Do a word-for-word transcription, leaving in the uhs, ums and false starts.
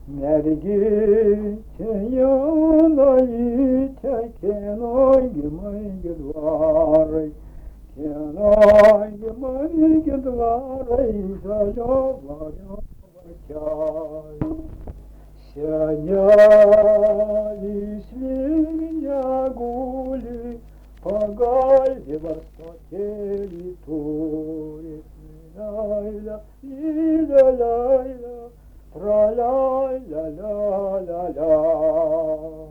Мерегите юнаите, киноги мои двары, киноги мои двары, залёвая чай. Сянялись меня гули, по галье воспотели тури. Ля-ля, ля-ля-ля-ля, тра-ля-ля-ля-ля-ля.